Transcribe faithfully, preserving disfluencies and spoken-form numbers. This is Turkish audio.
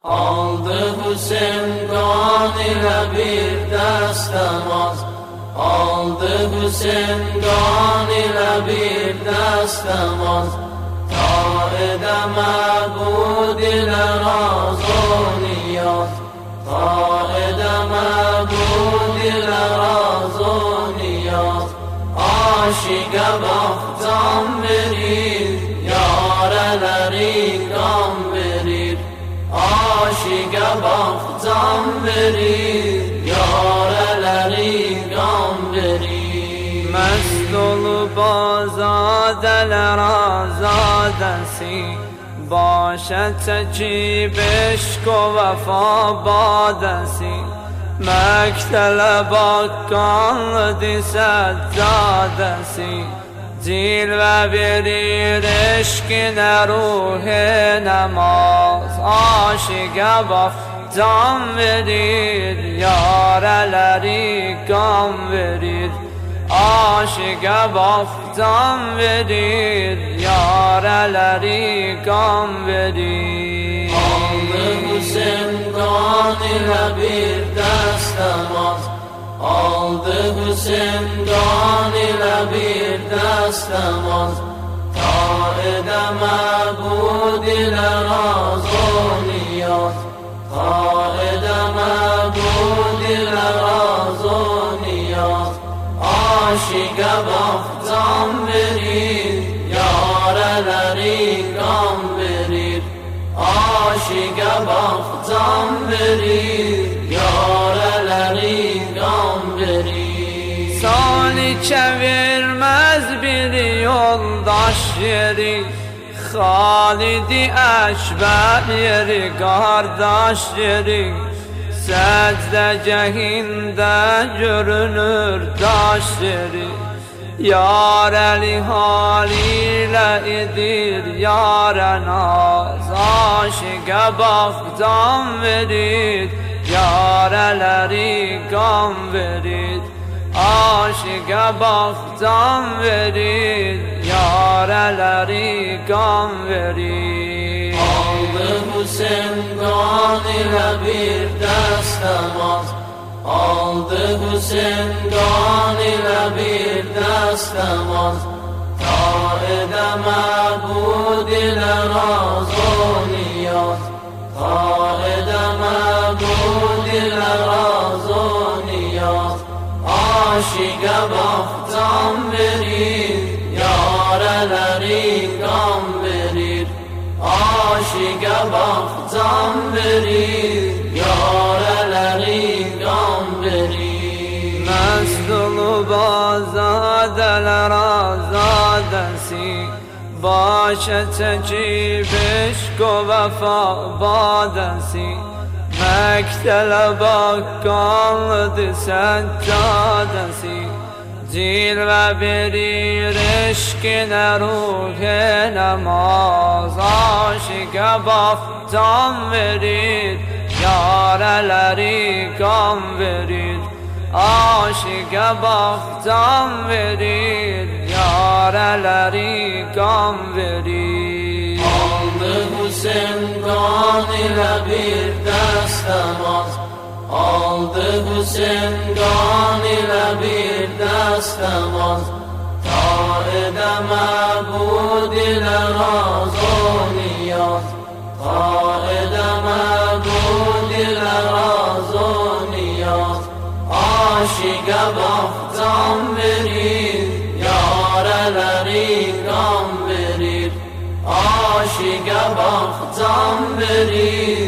Aldı Hüseyin kan ile bir dest namaz. Aldı Hüseyin kan ile bir dest namaz. Ta edeme bu dile razı niyaz. Ta edeme bu dile razı niyaz. Aşıka bak can verir, yareleri kan verir. Aşıka bak can verir, yareleri kan verir. Mest olup azadeler azadesi, başa çekip eşk o vefa badesi. Mektele bakkanlıdır seccadesi, cilve verir eşkine ruh-i namaz. Aşıka bak can verir, yareleri kan verir. Aşıka bak can verir, yareleri kan verir. Aldı Hüseyin kan ile bir dest namaz. Aldı Hüseyin kan ile bir dest namaz. Ta edeme bu dile razı niyaz. Ta edeme bu dile razı niyaz. Aşıka bak can verir, yareleri kan verir. Aşıka bak can verir, yareleri kan verir. Salike vermez bir yoldaş yeri, Halid-i Ekber yeri, kardeş yeri. Secdegahinde görünür taş yeri, yareli haliyle idir yâre naz. Aşıka bak can verir, yareleri kan verir. Aşıka bak can verir, yareleri kan verir. Aldı Hüseyin kan ile bir dest namaz. Aldı Hüseyin kan ile bir dest namaz. Ta edeme bu dile razı niyaz. Ta edeme bu dile razı niyaz. Aşıka bak can verir, yareleri kan verir. Aşıka bak can verir, yareleri kan verir. Mest olup azadeler azadesi, başa çekip eşk o vefa badesi. Mektele bakkanlıdır seccadesi, cilve verir eşkine ruh-i namaz. Aşıka bak can verir, yareleri kan verir. Aşıka bak can verir, yareleri kan verir. Aldı Hüseyin kan ile bir dest namaz. Aldı Hüseyin kan ile bir dest namaz. Ta edeme bu dile razı niyaz. Ta edeme bu dile razı niyaz. Aşıka bak can verir, yareleri kan verir. Aşıka bak can verir,